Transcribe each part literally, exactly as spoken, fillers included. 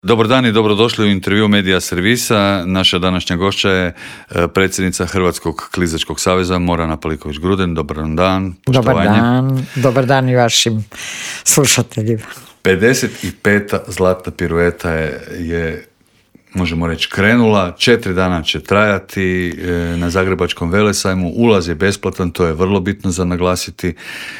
Dobar dan i dobrodošli u intervju Medija servisa. Naša današnja gošća je predsjednica Hrvatskog klizačkog saveza Morana Paliković-Gruden. Dobar dan. Dobar dan. Dobar dan i vašim slušateljima. pedeset peta zlatna pirueta je, je možemo reći krenula, četiri dana će trajati na Zagrebačkom velesajmu, ulaz je besplatan, to je vrlo bitno za naglasiti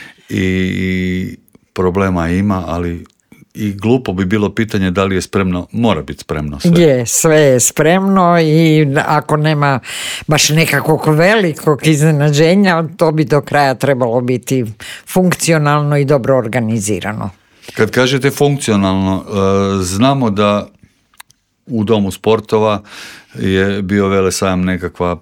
i problema ima, ali i glupo bi bilo pitanje da li je spremno, mora biti spremno sve. Je, sve je spremno i ako nema baš nekakvog velikog iznenađenja, to bi do kraja trebalo biti funkcionalno i dobro organizirano. Kad kažete funkcionalno, znamo da u Domu sportova je bio velesajam nekakva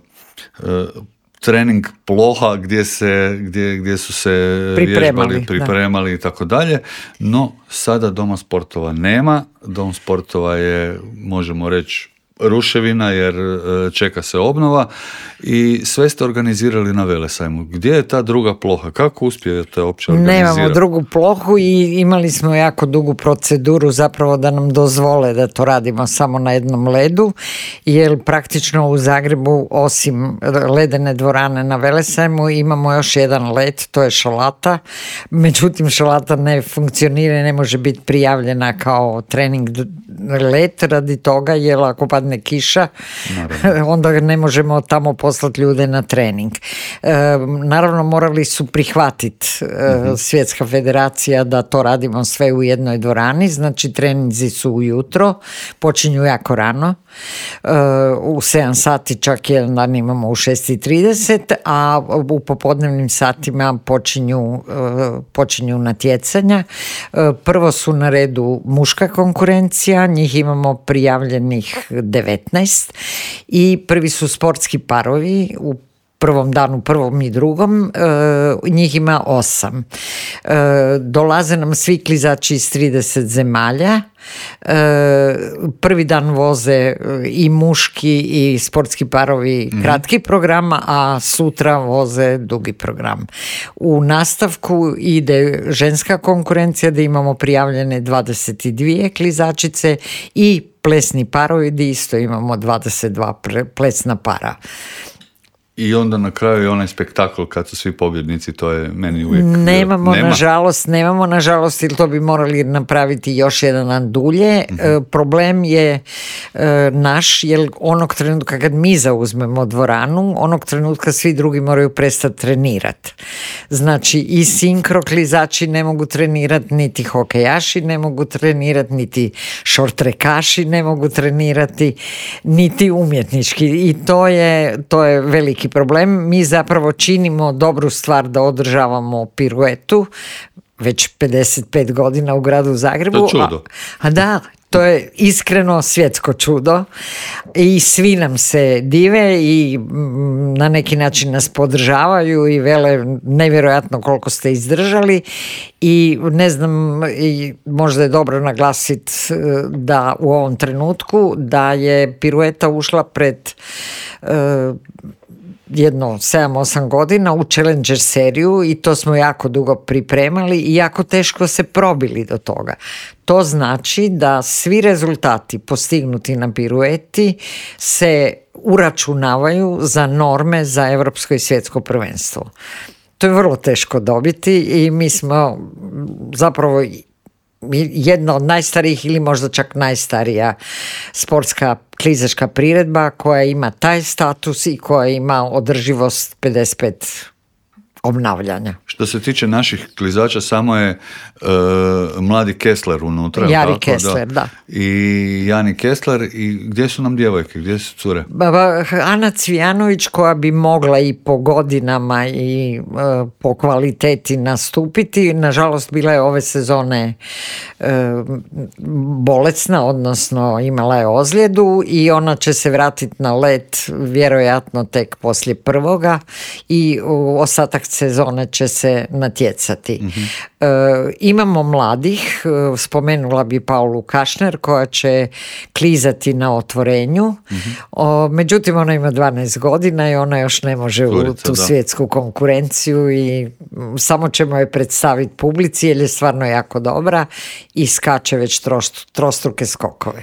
trening ploha gdje, se, gdje, gdje su se pripremali, vježbali, pripremali i tako dalje, no sada Doma sportova nema. Dom sportova je, možemo reći, ruševina jer čeka se obnova i sve ste organizirali na velesajmu. Gdje je ta druga ploha? Kako uspijete uopće organizirati? Nemamo drugu plohu i imali smo jako dugu proceduru zapravo da nam dozvole da to radimo samo na jednom ledu, jer praktično u Zagrebu osim ledene dvorane na velesajmu imamo još jedan led, to je šalata. Međutim, šalata ne funkcionira, ne može biti prijavljena kao trening led radi toga, jer ako padne kiša, naravno, onda ne možemo tamo poslati ljude na trening. E, naravno, morali su prihvatiti e, uh-huh. Svjetska federacija da to radimo sve u jednoj dvorani, znači treninzi su ujutro, počinju jako rano, e, u sedam sati, čak jedan dan imamo u šest i trideset, a u popodnevnim satima počinju, e, počinju natjecanja. E, prvo su na redu muška konkurencija, njih imamo prijavljenih devetnaest i prvi su sportski parovi u prvom danu, prvom i drugom, e, njih ima osam. E, dolaze nam svi klizači iz trideset zemalja. E, prvi dan voze i muški i sportski parovi mm-hmm. kratki program, a sutra voze dugi program. U nastavku ide ženska konkurencija da imamo prijavljene dvadeset dvije klizačice i plesni parovi gdje isto imamo dvadeset dva plesna para. I onda na kraju je onaj spektakl kad su svi pobjednici, to je meni uvijek... Nemamo, nema. nažalost, nemamo, nažalost, ili to bi morali napraviti još jedan dan dulje. Uh-huh. E, problem je e, naš, jer onog trenutka kad mi zauzmemo dvoranu, onog trenutka svi drugi moraju prestati trenirati. Znači, i sinkroklizači ne mogu trenirati, niti hokejaši ne mogu trenirati, niti šortrekaši ne mogu trenirati, niti umjetnički. I to je, to je veliki problem. Mi zapravo činimo dobru stvar da održavamo piruetu već pedeset pet godina u gradu Zagrebu. To je čudo. A, a da, to je iskreno svjetsko čudo i svi nam se dive i na neki način nas podržavaju i vele nevjerojatno koliko ste izdržali i ne znam, i možda je dobro naglasiti da u ovom trenutku da je pirueta ušla pred uh, jedno sedam osam godina u Challenger seriju i to smo jako dugo pripremali i jako teško se probili do toga. To znači da svi rezultati postignuti na pirueti se uračunavaju za norme za europsko i svjetsko prvenstvo. To je vrlo teško dobiti i mi smo zapravo jedna od najstarijih ili možda čak najstarija sportska klizaška priredba koja ima taj status i koja ima održivost pedeset pet obnavljanja. Što se tiče naših klizača, samo je e, mladi Kessler unutra. Jari tako, Kessler, da. da. I Jani Kessler. I gdje su nam djevojke? Gdje su cure? Ana Cvijanović, koja bi mogla i po godinama i e, po kvaliteti nastupiti, nažalost bila je ove sezone e, bolesna, odnosno imala je ozljedu i ona će se vratiti na led vjerojatno tek poslije prvoga i ostatak sezone će se natjecati. Mm-hmm. E, imamo mladih, spomenula bi Paulu Kašner koja će klizati na otvorenju, mm-hmm. o, međutim ona ima dvanaest godina i ona još ne može Kurica, u tu da. svjetsku konkurenciju i samo ćemo je predstaviti publici jer je stvarno jako dobra i skače već trost, trostruke skokove.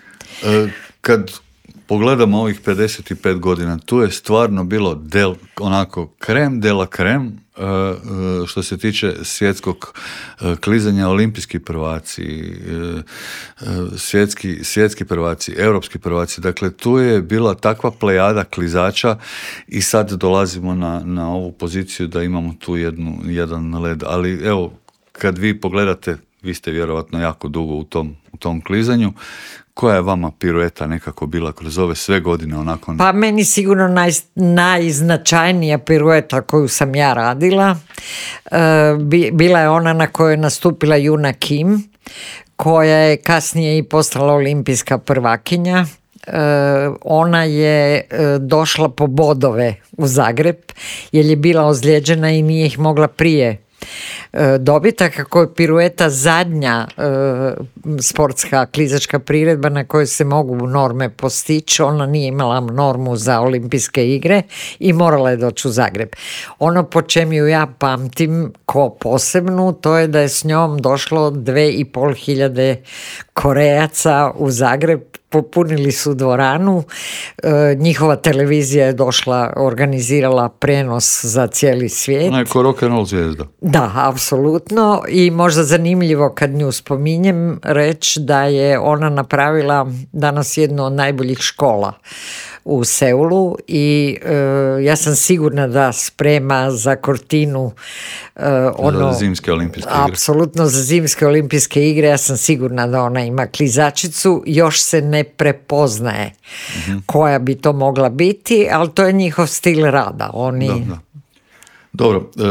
E, kad pogledamo ovih pedeset pet godina, tu je stvarno bilo del, onako krem de la krem uh, uh, što se tiče svjetskog uh, klizanja, olimpijski prvaci, uh, uh, svjetski, svjetski prvaci, europski prvaci. Dakle, tu je bila takva plejada klizača i sad dolazimo na, na ovu poziciju da imamo tu jednu, jedan led. Ali evo, kad vi pogledate, vi ste vjerovatno jako dugo u tom, u tom klizanju, koja je vama pirueta nekako bila kroz ove sve godine onako? Pa meni sigurno naj, najznačajnija pirueta koju sam ja radila e, bi, bila je ona na kojoj je nastupila Juna Kim, koja je kasnije i postala olimpijska prvakinja. E, ona je e, došla po bodove u Zagreb jer je bila ozlijeđena i nije ih mogla prije dobita, kako je pirueta zadnja e, sportska klizačka priredba na kojoj se mogu norme postići. Ona nije imala normu za olimpijske igre i morala je doći u Zagreb. Ono po čemu ju ja pamtim ko posebnu, to je da je s njom došlo dve i pol hiljade Korejaca u Zagreb, popunili su dvoranu, e, njihova televizija je došla, organizirala prenos za cijeli svijet. Ona je ko rock and roll zvijezda. Da, apsolutno, i možda zanimljivo kad nju spominjem reći da je ona napravila danas jednu od najboljih škola u Seulu i e, ja sam sigurna da sprema za Cortinu e, ono, za zimske olimpijske igre. Apsolutno za zimske olimpijske igre. Ja sam sigurna da ona ima klizačicu, još se ne prepoznaje mm-hmm. koja bi to mogla biti, ali to je njihov stil rada. Oni... Da, da. Dobro, e,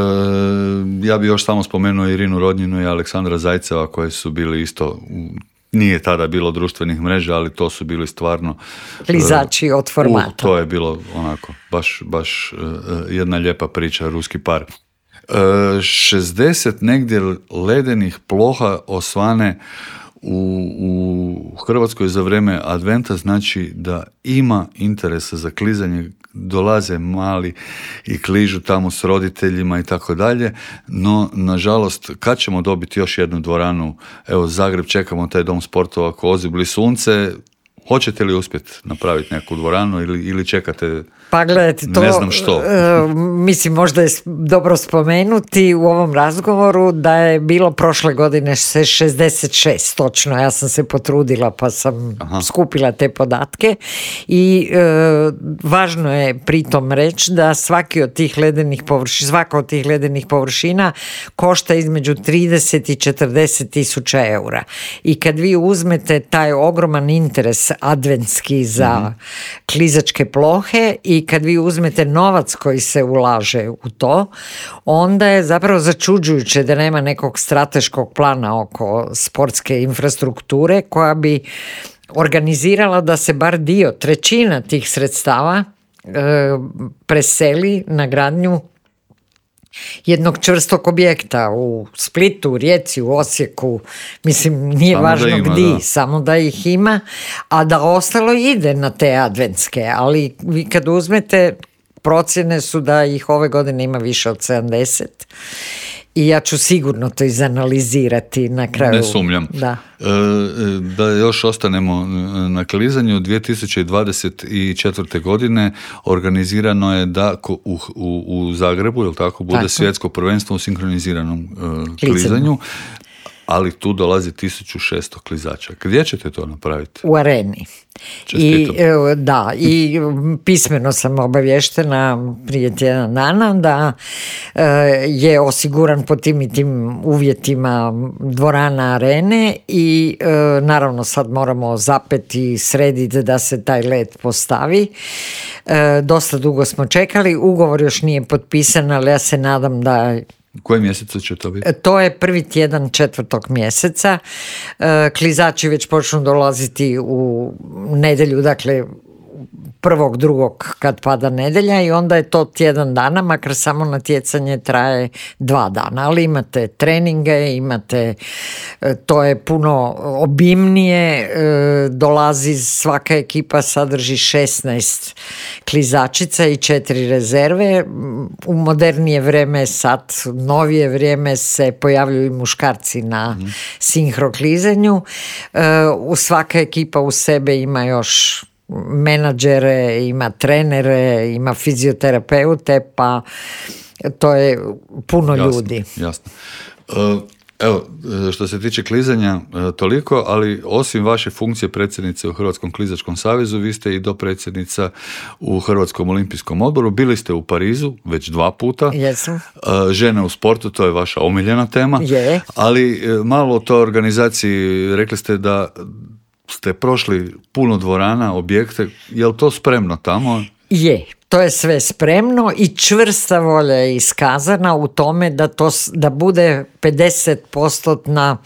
ja bi još samo spomenuo Irinu Rodnjinu i Aleksandra Zajceva koji su bili isto u nije tada bilo društvenih mreža, ali to su bili stvarno klizači uh, od formata. Uh, to je bilo onako, baš, baš uh, jedna lijepa priča, ruski par. Uh, šezdeset negdje ledenih ploha osvane u, u Hrvatskoj za vrijeme adventa, znači da ima interesa za klizanje, dolaze mali i kližu tamo s roditeljima i tako dalje, no nažalost kad ćemo dobiti još jednu dvoranu, evo Zagreb, čekamo taj dom sportova ko ozibli sunce, hoćete li uspjeti napraviti neku dvoranu ili, ili čekate? Pa gledajte, to, ne znam što. Uh, mislim, možda je dobro spomenuti u ovom razgovoru da je bilo prošle godine šezdeset šest, točno, ja sam se potrudila pa sam Aha. skupila te podatke i uh, važno je pritom reći da svaki od tih ledenih površina, svaka od tih ledenih površina košta između trideset i četrdeset tisuća eura. I kad vi uzmete taj ogroman interes adventski za mm-hmm. klizačke plohe i kad vi uzmete novac koji se ulaže u to, onda je zapravo začuđujuće da nema nekog strateškog plana oko sportske infrastrukture koja bi organizirala da se bar dio, trećina tih sredstava e, preseli na gradnju jednog čvrstog objekta u Splitu, u Rijeci, u Osijeku, mislim nije samo važno gdje, da. samo da ih ima, a da ostalo ide na te adventske, ali vi kad uzmete, procjene su da ih ove godine ima više od sedamdeset i ja ću sigurno to izanalizirati na kraju. Ne sumnjam. Da. E, da još ostanemo na klizanju, dvije tisuće dvadeset četvrte. godine organizirano je da u, u, u Zagrebu, jel tako, bude tako. svjetsko prvenstvo u sinkroniziranom uh, klizanju, ali tu dolazi tisuću šesto klizača. Gdje ćete to napraviti? U areni. I, da, i pismeno sam obavještena prije tjedan dana da e, je osiguran po tim i tim uvjetima dvorana arene i e, naravno sad moramo zapeti i srediti da se taj led postavi. E, dosta dugo smo čekali, ugovor još nije potpisan, ali ja se nadam da koje mjeseca će to biti? To je prvi tjedan četvrtog mjeseca. Klizači već počnu dolaziti u nedjelju, dakle prvog, drugog kad pada nedjelja i onda je to tjedan dana, makar samo natjecanje traje dva dana, ali imate treninge, imate, to je puno obimnije, dolazi svaka ekipa sadrži šesnaest klizačica i četiri rezerve. U modernije vrijeme, sad novije vrijeme se pojavljuju i muškarci na mm. sinhroklizanju. U svaka ekipa u sebe ima još menadžere, ima trenere, ima fizioterapeute, pa to je puno jasno, ljudi. Jasno. Evo, što se tiče klizanja, toliko, ali osim vaše funkcije predsjednice u Hrvatskom klizačkom savezu, vi ste i dopredsjednica u Hrvatskom olimpijskom odboru. Bili ste u Parizu već dva puta. Jesam. Žene u sportu, to je vaša omiljena tema. Je. Ali malo o toj organizaciji, rekli ste da ste prošli puno dvorana, objekte. Je li to spremno tamo? Je. To je sve spremno i čvrsta volja je iskazana u tome da, to, da bude pedeset posto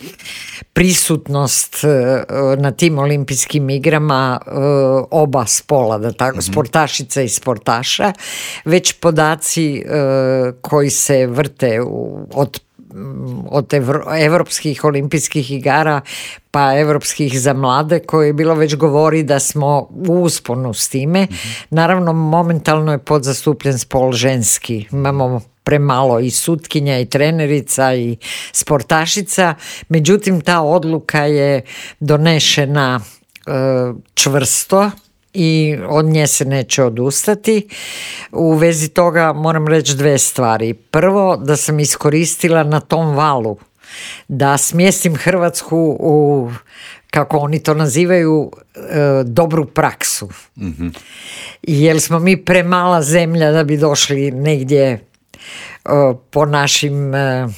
prisutnost na tim olimpijskim igrama oba spola, da tako, mm-hmm. sportašica i sportaša. Već podaci koji se vrte od od evropskih olimpijskih igara pa evropskih za mlade, koje je bilo već govori da smo u usponu s time. Mm-hmm. Naravno, momentalno je podzastupljen spol ženski. Imamo premalo i sutkinja i trenerica i sportašica. Međutim, ta odluka je donešena e, čvrsto i od nje se neće odustati. U vezi toga moram reći dve stvari. Prvo, da sam iskoristila na tom valu da smjestim Hrvatsku u, kako oni to nazivaju, dobru praksu. Mm-hmm. Jer smo mi premala zemlja da bi došli negdje po našim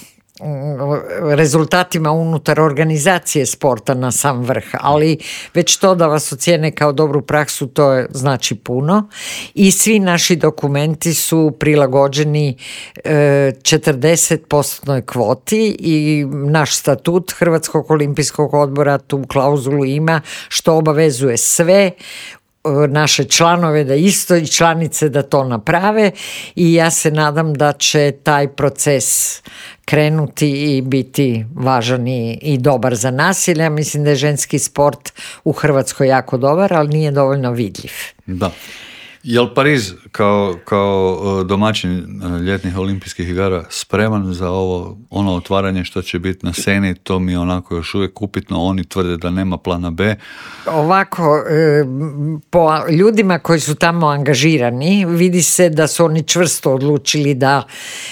rezultatima unutar organizacije sporta na sam vrh, ali već to da vas ocijene kao dobru praksu, to je znači puno i svi naši dokumenti su prilagođeni četrdeset posto kvoti i naš statut Hrvatskog olimpijskog odbora tu klauzulu ima što obavezuje sve naše članove da isto i članice da to naprave i ja se nadam da će taj proces krenuti i biti važan i, i dobar za nas, jer ja mislim da je ženski sport u Hrvatskoj jako dobar, ali nije dovoljno vidljiv. Da. Je li Pariz kao, kao domaćin ljetnih olimpijskih igara spreman za ovo ono otvaranje što će biti na sceni? To mi je onako još uvijek upitno. Oni tvrde da nema plana B. Ovako, po ljudima koji su tamo angažirani vidi se da su oni čvrsto odlučili da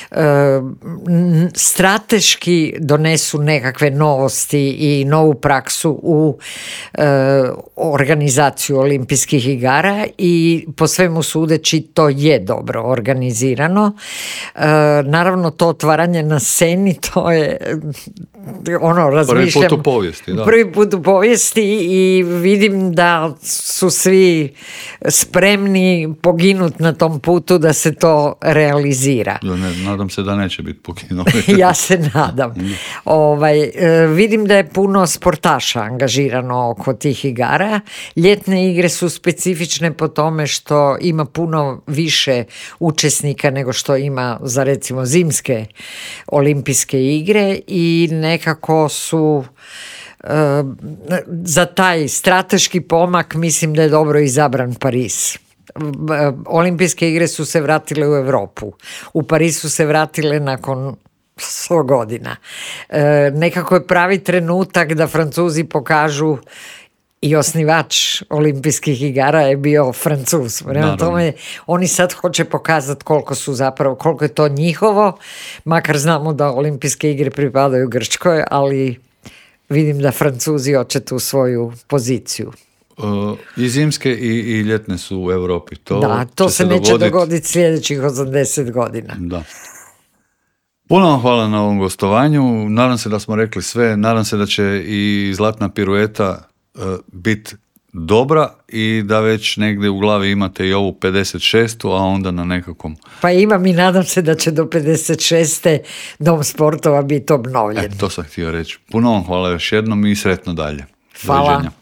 strateški donesu nekakve novosti i novu praksu u organizaciju olimpijskih igara i po svemu sudeći to je dobro organizirano. E, naravno to otvaranje na sceni, to je ono, razmišljam. Prvi put u povijesti, da. Prvi put u povijesti i vidim da su svi spremni poginuti na tom putu da se to realizira. Ja ne, nadam se da neće biti poginuti. Ja se nadam. ovaj, e, vidim da je puno sportaša angažirano oko tih igara. Ljetne igre su specifične po tome što ima puno više učesnika nego što ima za recimo zimske olimpijske igre i nekako su uh, za taj strateški pomak mislim da je dobro izabran Pariz. Olimpijske igre su se vratile u Europu. U Pariz su se vratile nakon sto godina. E, nekako je pravi trenutak da Francuzi pokažu i osnivač olimpijskih igara je bio Francuz. Prema tome, oni sad hoće pokazati koliko su zapravo, koliko je to njihovo, makar znamo da olimpijske igre pripadaju Grčkoj, ali vidim da Francuzi hoće tu svoju poziciju. Uh, I zimske i, i ljetne su u Europi. To da, to se, se neće dogoditi dogoditi sljedećih osamdeset godina. Da. Puno vam hvala na ovom gostovanju. Nadam se da smo rekli sve. Nadam se da će i zlatna pirueta biti dobra i da već negdje u glavi imate i ovu pedeset šestu, a onda na nekakvom... Pa imam i nadam se da će do pedeset šeste dom sportova biti obnovljen. E, to sam htio reći. Puno vam hvala još jednom i sretno dalje. Hvala. Doviđenja.